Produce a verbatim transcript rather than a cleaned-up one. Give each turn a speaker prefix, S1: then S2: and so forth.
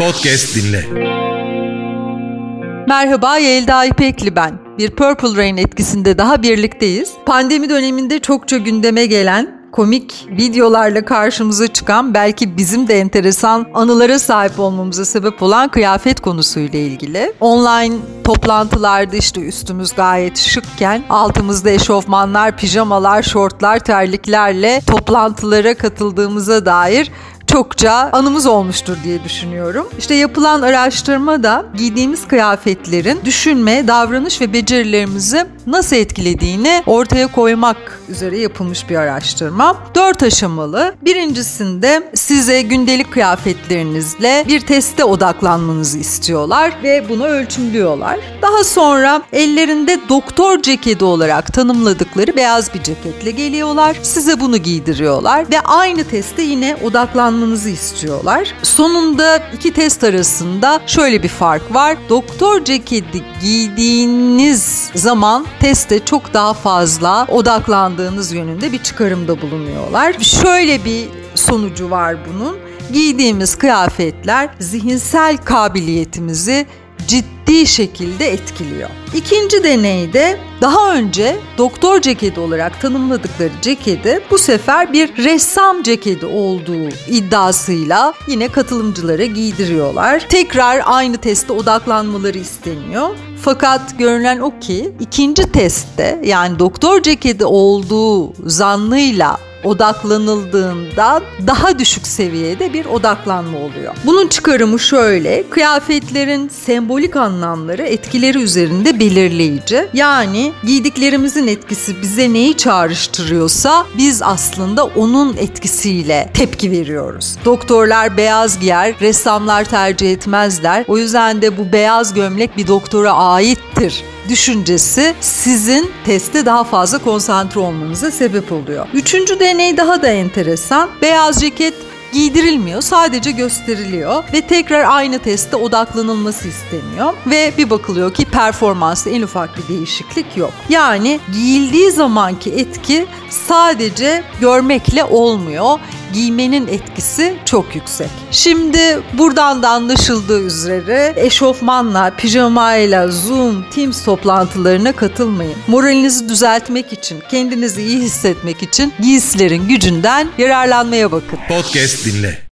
S1: Podcast dinle.
S2: Merhaba, Yelda İpekli ben. Bir Purple Rain etkisinde daha birlikteyiz. Pandemi döneminde çokça gündeme gelen, komik videolarla karşımıza çıkan, belki bizim de enteresan anılara sahip olmamıza sebep olan kıyafet konusuyla ilgili. Online toplantılarda işte üstümüz gayet şıkken, altımızda eşofmanlar, pijamalar, şortlar, terliklerle toplantılara katıldığımıza dair çokça anımız olmuştur diye düşünüyorum. İşte yapılan araştırmada giydiğimiz kıyafetlerin düşünme, davranış ve becerilerimizi nasıl etkilediğini ortaya koymak üzere yapılmış bir araştırma. Dört aşamalı. Birincisinde size gündelik kıyafetlerinizle bir teste odaklanmanızı istiyorlar ve bunu ölçümlüyorlar. Daha sonra ellerinde doktor ceketi olarak tanımladıkları beyaz bir ceketle geliyorlar. Size bunu giydiriyorlar ve aynı teste yine odaklanmanızı istiyorlar. Sonunda iki test arasında şöyle bir fark var. Doktor ceketi giydiğiniz zaman teste çok daha fazla odaklandığınız yönünde bir çıkarımda bulunuyorlar. Şöyle bir sonucu var bunun. Giydiğimiz kıyafetler zihinsel kabiliyetimizi ciddi şekilde etkiliyor. İkinci deneyde daha önce doktor ceketi olarak tanımladıkları ceketi bu sefer bir ressam ceketi olduğu iddiasıyla yine katılımcılara giydiriyorlar. Tekrar aynı teste odaklanmaları isteniyor. Fakat görünen o ki ikinci testte, yani doktor ceketi olduğu zannıyla odaklanıldığında daha düşük seviyede bir odaklanma oluyor. Bunun çıkarımı şöyle: kıyafetlerin sembolik anlamları etkileri üzerinde belirleyici. Yani giydiklerimizin etkisi bize neyi çağrıştırıyorsa biz aslında onun etkisiyle tepki veriyoruz. Doktorlar beyaz giyer, ressamlar tercih etmezler. O yüzden de bu beyaz gömlek bir doktora aittir düşüncesi sizin teste daha fazla konsantre olmanıza sebep oluyor. Üçüncü deney daha da enteresan. Beyaz ceket giydirilmiyor, sadece gösteriliyor ve tekrar aynı teste odaklanılması isteniyor ve bir bakılıyor ki performansta en ufak bir değişiklik yok. Yani giyildiği zamanki etki sadece görmekle olmuyor. Giymenin etkisi çok yüksek. Şimdi buradan da anlaşıldığı üzere eşofmanla, pijamayla, Zoom, Teams toplantılarına katılmayın. Moralinizi düzeltmek için, kendinizi iyi hissetmek için giysilerin gücünden yararlanmaya bakın.
S1: Podcast dinle.